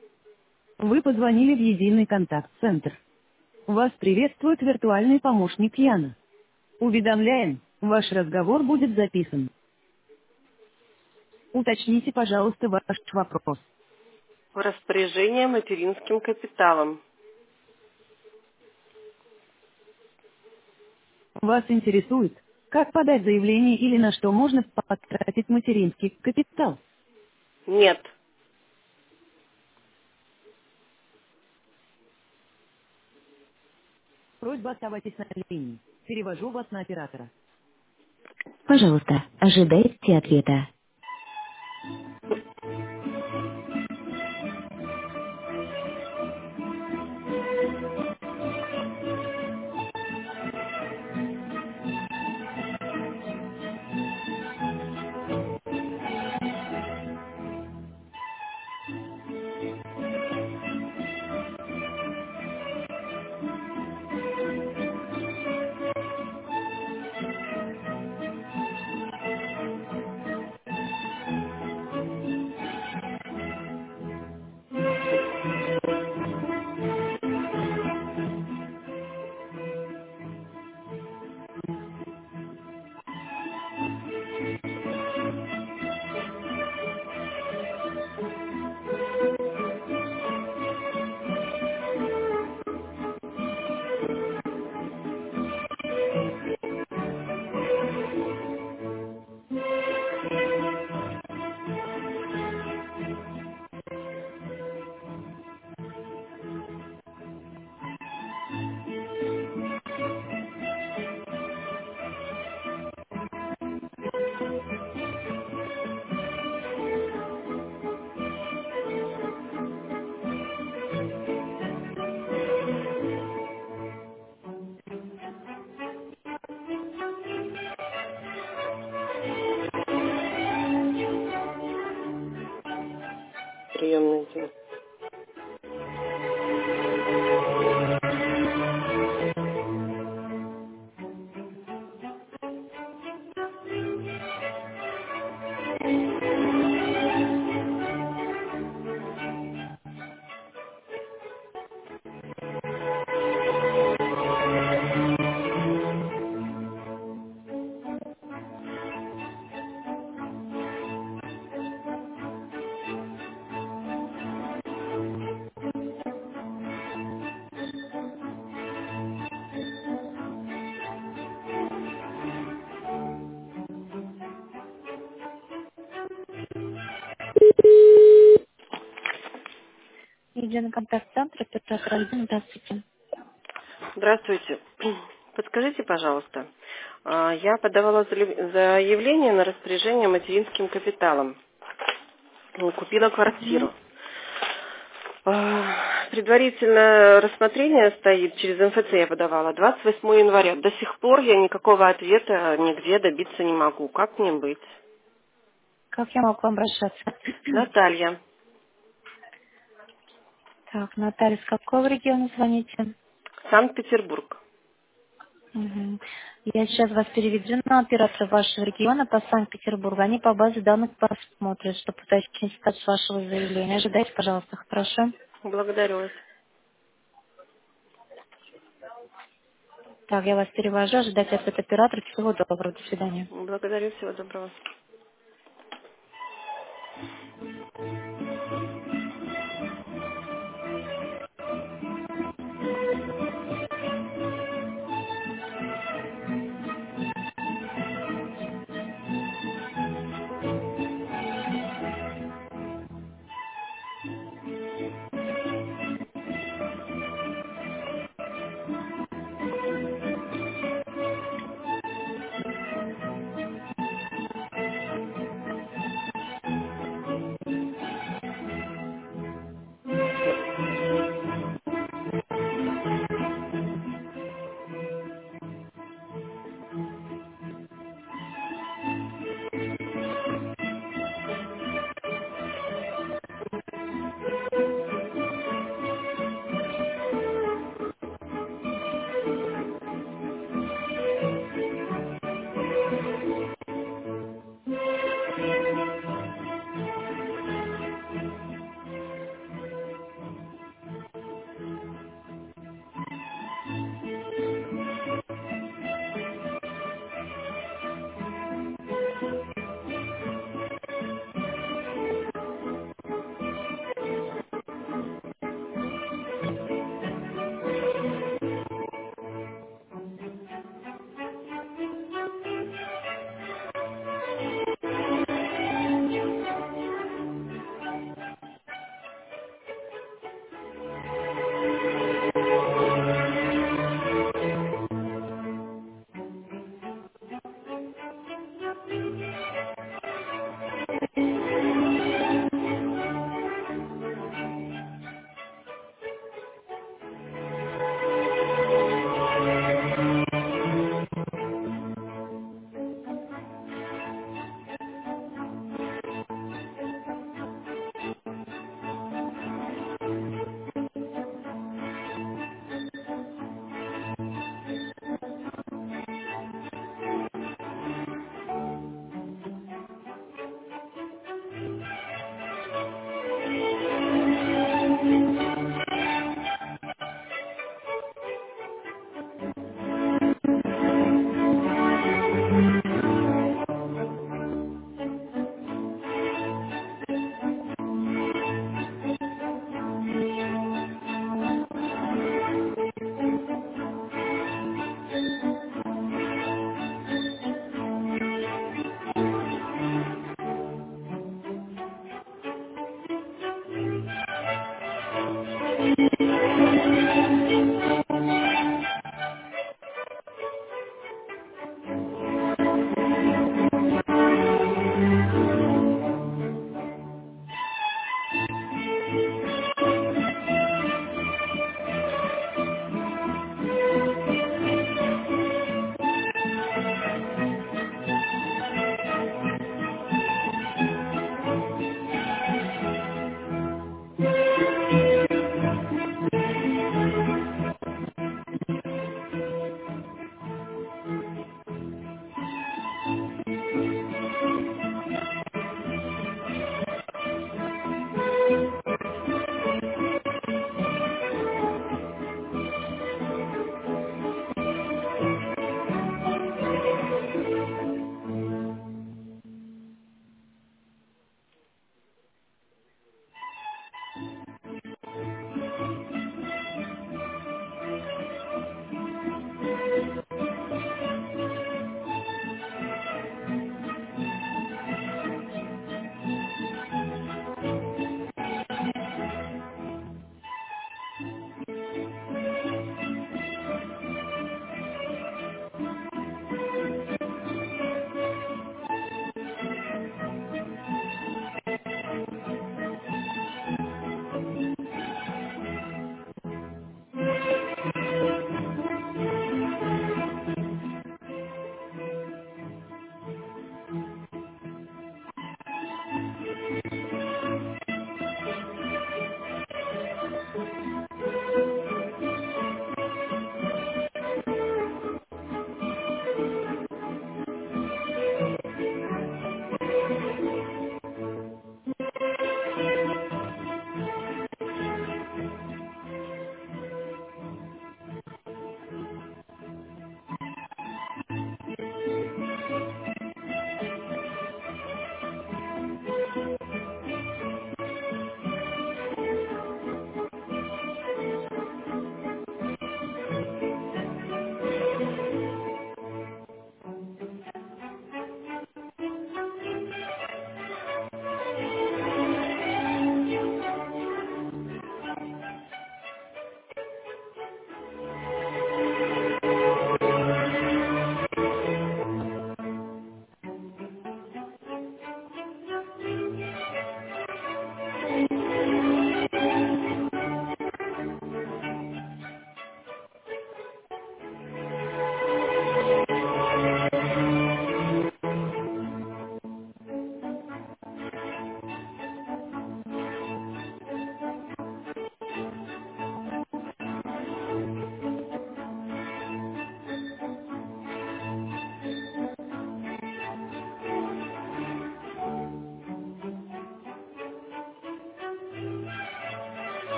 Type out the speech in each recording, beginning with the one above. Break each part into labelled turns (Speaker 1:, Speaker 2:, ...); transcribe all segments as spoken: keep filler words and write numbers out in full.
Speaker 1: Вы позвонили в единый контакт-центр. Вас приветствует виртуальный помощник Яна. Уведомляем, ваш разговор будет записан. Уточните, пожалуйста, ваш вопрос.
Speaker 2: Распоряжение материнским капиталом.
Speaker 1: Вас интересует, как подать заявление или на что можно потратить материнский капитал?
Speaker 2: Нет.
Speaker 1: Просьба оставайтесь на линии. Перевожу вас на оператора. Ответа.
Speaker 2: Приемный день.
Speaker 1: Единый контакт-центр, оператор Альбина, здравствуйте.
Speaker 2: Здравствуйте. Подскажите, пожалуйста, а, я подавала зале- заявление на распоряжение материнским капиталом. Ну, Купила
Speaker 1: Мгм.
Speaker 2: квартиру. А, Предварительное рассмотрение стоит, через эм эф цэ я подавала, двадцать восьмого января. До сих пор я никакого ответа нигде добиться не могу. Как мне быть?
Speaker 1: Как я могу к вам обращаться?
Speaker 2: Наталья,
Speaker 1: Так, Наталья, с какого региона звоните?
Speaker 2: Санкт-Петербург.
Speaker 1: Мгм. Я сейчас вас переведу на оператора вашего региона по Санкт-Петербургу. Они по базе данных посмотрят, чтобы уточнить статус вашего заявления. Ожидайте, пожалуйста, хорошо?
Speaker 2: Благодарю вас.
Speaker 1: Так, я вас перевожу. Ожидайте от оператора. Всего доброго. До свидания.
Speaker 2: Благодарю, всего доброго.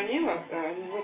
Speaker 2: налево, а, ну,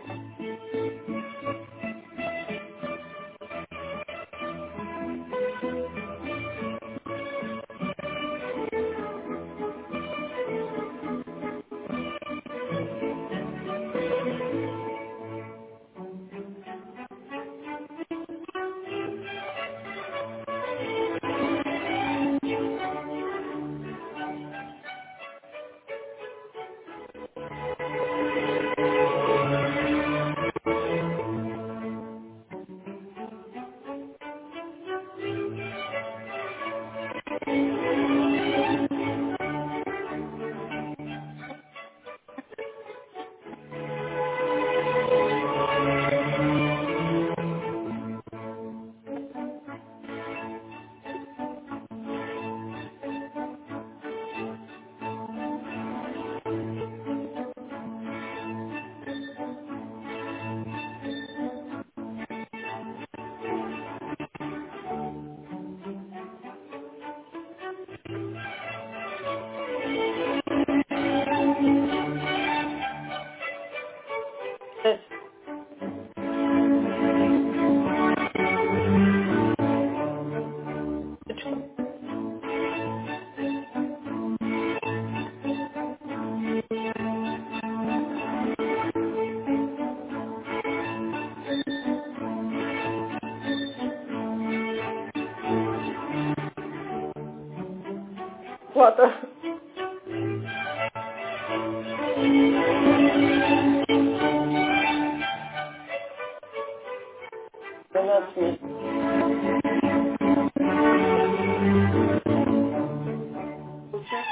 Speaker 2: э, точка. Ладно. двенадцать месяцев. Получается?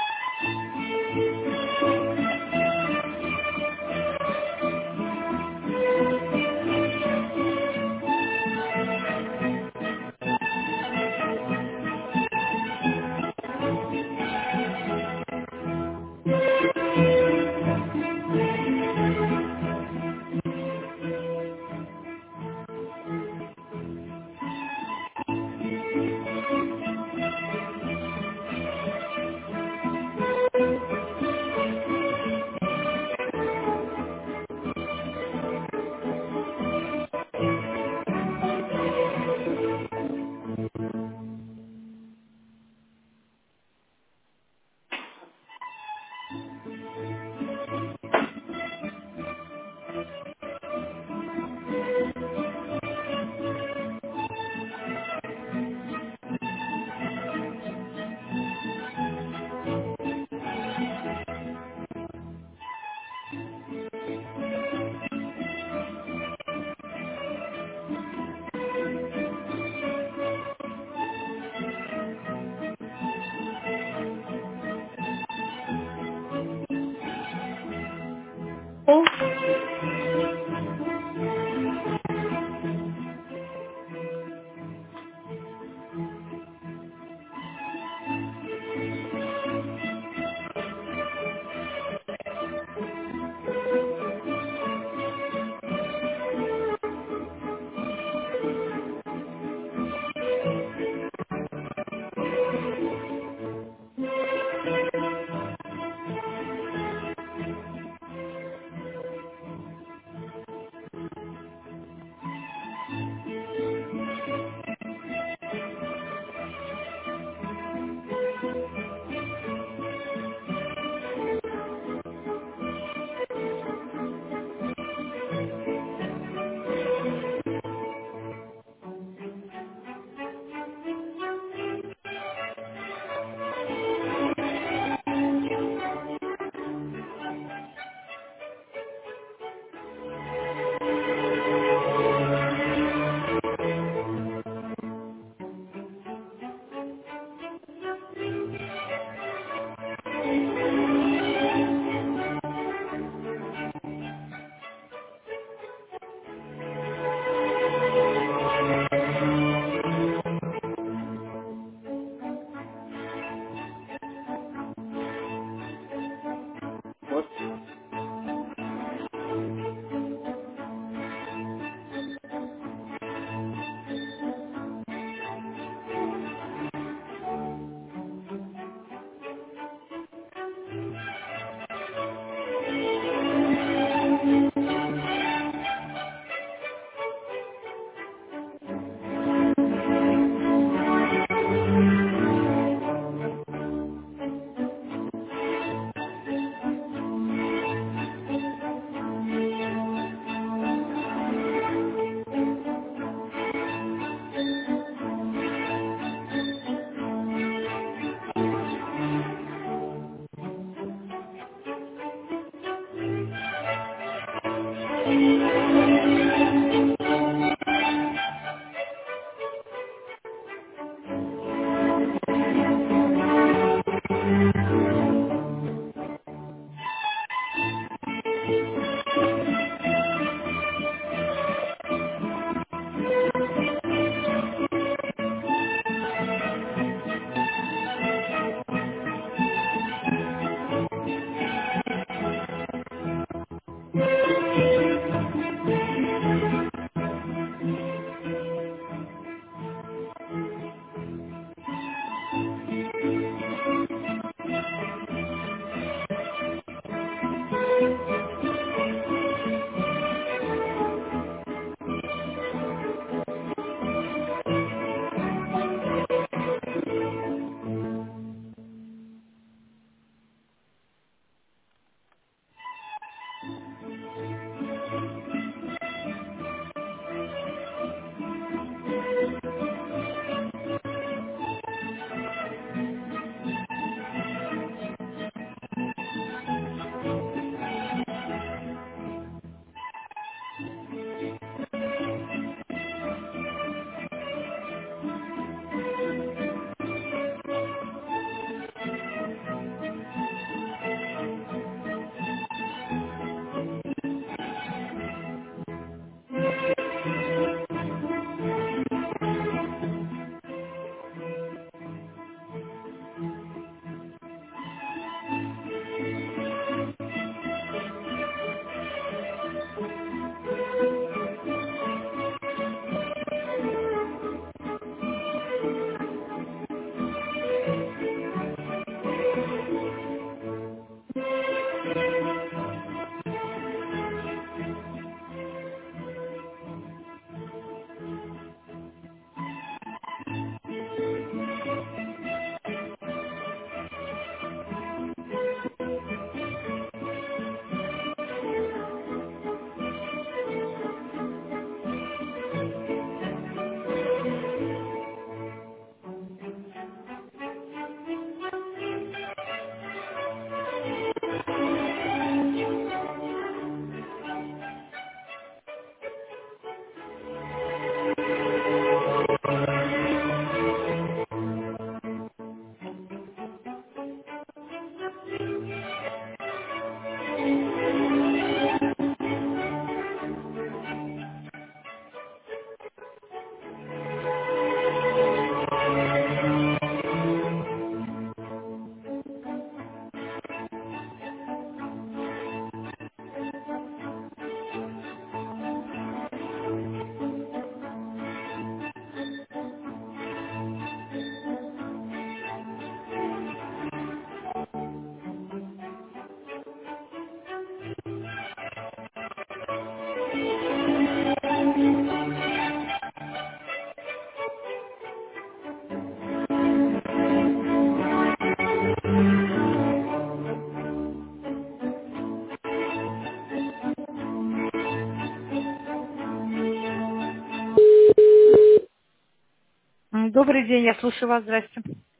Speaker 1: М, Добрый день, я слушаю вас, здрасте.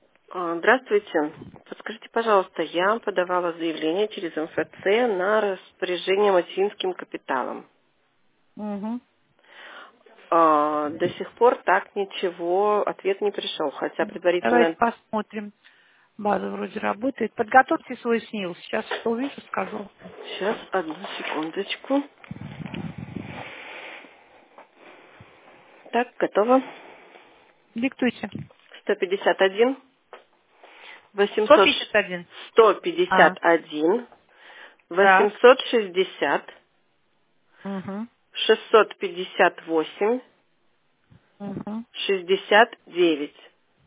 Speaker 2: А, Здравствуйте. Подскажите, пожалуйста, я подавала заявление через эм эф цэ на распоряжение материнским капиталом.
Speaker 1: Мгм.
Speaker 2: А, До сих пор так ничего, ответ не пришел, хотя
Speaker 1: Давайте
Speaker 2: предварительно...
Speaker 1: посмотрим. База вроде работает. Подготовьте свой СНИЛ. Сейчас что увижу, скажу.
Speaker 2: Сейчас, одну секундочку. Так, готово.
Speaker 1: Диктуйте.
Speaker 2: сто пятьдесят один, восемьсот,
Speaker 1: сто пятьдесят один.
Speaker 2: сто
Speaker 1: А,
Speaker 2: пятьдесят один,
Speaker 1: так.
Speaker 2: восемьсот шестьдесят,
Speaker 1: Угу.
Speaker 2: шестьсот пятьдесят восемь,
Speaker 1: Угу.
Speaker 2: шестьдесят девять.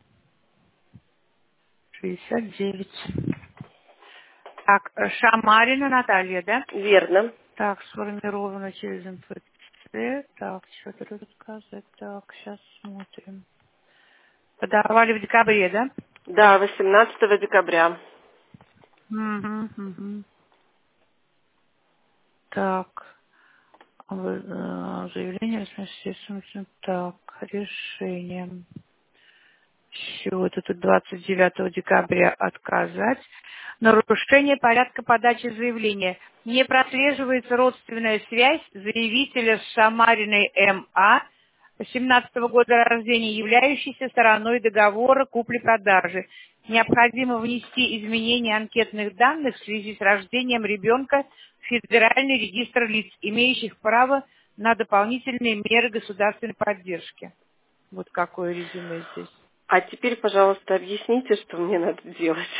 Speaker 1: шестьдесят девять. Так, э, Шамарина Наталья, да?
Speaker 2: Верно.
Speaker 1: Так, сформировано через эм эф цэ. Так, что-то тут сказать. Так, сейчас смотрим. Подавали в декабре, да?
Speaker 2: Да, восемнадцатого декабря.
Speaker 1: Угу, угу. Так. Вы, э, Заявление, естественно, так, решение. Чего то тут двадцать девятого декабря отказать. Нарушение порядка подачи заявления. Не прослеживается родственная связь заявителя с Шамариной М А семнадцатого года рождения, являющейся стороной договора купли-продажи. Необходимо внести изменения анкетных данных в связи с рождением ребенка в Федеральный регистр лиц, имеющих право на дополнительные меры государственной поддержки. Вот какое резюме здесь.
Speaker 2: А теперь, пожалуйста, объясните, что мне надо делать.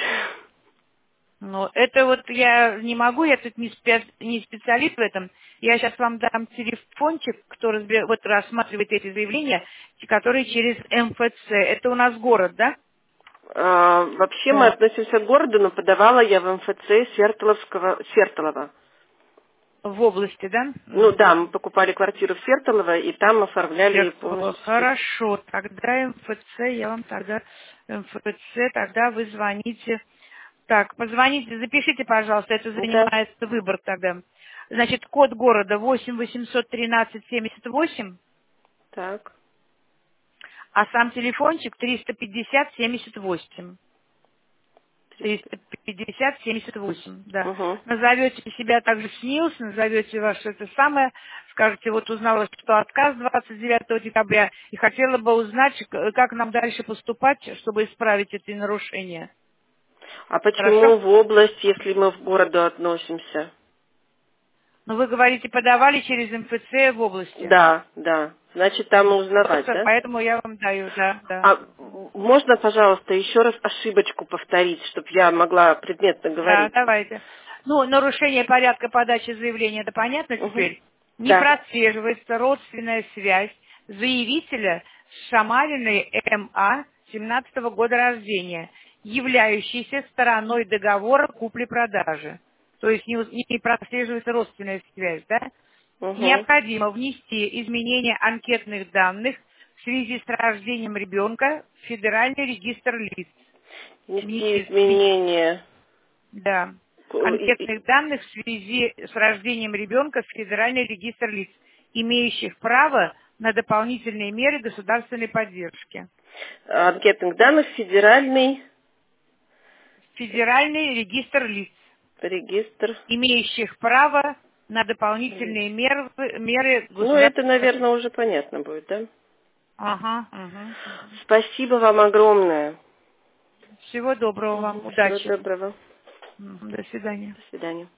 Speaker 1: Ну, это вот я не могу, я тут не, спе- не специалист в этом. Я сейчас вам дам телефончик, кто разбе- вот рассматривает эти заявления, те, которые через М Ф Ц. Это у нас город, да?
Speaker 2: А, вообще мы
Speaker 1: Так.
Speaker 2: относимся к городу, но подавала я в М Ф Ц Сертоловского, Сертолова.
Speaker 1: В области, да?
Speaker 2: Ну да,
Speaker 1: Мгм.
Speaker 2: мы покупали квартиру в Сертолово, и там оформляли
Speaker 1: Сертолово.
Speaker 2: полностью все.
Speaker 1: Хорошо, тогда М Ф Ц, я вам тогда М Ф Ц, тогда вы звоните. Так, позвоните, запишите, пожалуйста, это
Speaker 2: Да,
Speaker 1: занимается выбор тогда. Значит, код города восемь восемьсот тринадцать семьдесят восемь.
Speaker 2: так.
Speaker 1: А сам телефончик триста пятьдесят семьдесят восемь.
Speaker 2: триста.
Speaker 1: триста пятьдесят семьдесят восемь, да.
Speaker 2: Угу.
Speaker 1: Назовете себя также СНИЛС, назовете ваше это самое, скажете, вот узнала, что отказ двадцать девятого декабря, и хотела бы узнать, к- как нам дальше поступать, чтобы исправить эти нарушения.
Speaker 2: А
Speaker 1: Хорошо?
Speaker 2: почему в область, если мы в городу относимся?
Speaker 1: Ну, вы говорите, подавали через М Ф Ц в области.
Speaker 2: Да, да. Значит, там узнавать,
Speaker 1: Просто
Speaker 2: да?
Speaker 1: поэтому я вам даю, да, да.
Speaker 2: А можно, пожалуйста, еще раз ошибочку повторить, чтобы я могла предметно
Speaker 1: Да,
Speaker 2: говорить?
Speaker 1: давайте. Ну, нарушение порядка подачи заявления, это понятно
Speaker 2: Угу.
Speaker 1: теперь? Не
Speaker 2: Да.
Speaker 1: прослеживается родственная связь заявителя с Шамариной М А семнадцатого года рождения, являющейся стороной договора купли-продажи. То есть не, уз- не прослеживается родственная связь, да?
Speaker 2: Угу.
Speaker 1: Необходимо внести изменения анкетных данных в связи с рождением ребенка в Федеральный регистр лиц.
Speaker 2: Внести
Speaker 1: Внести
Speaker 2: изменения.
Speaker 1: да.
Speaker 2: Ку- и- и-
Speaker 1: Анкетных данных в связи с рождением ребенка в Федеральный регистр лиц, имеющих право на дополнительные меры государственной поддержки.
Speaker 2: Анкетных данных федеральный
Speaker 1: Федеральный регистр лиц,
Speaker 2: регистр
Speaker 1: имеющих право на
Speaker 2: лиц.
Speaker 1: дополнительные меры, меры
Speaker 2: Ну, это,
Speaker 1: государственной...
Speaker 2: наверное, уже понятно будет, да?
Speaker 1: Ага, ага.
Speaker 2: Спасибо вам огромное.
Speaker 1: Всего доброго вам,
Speaker 2: Мгм. Всего
Speaker 1: удачи.
Speaker 2: доброго.
Speaker 1: Мгм, до свидания.
Speaker 2: До свидания.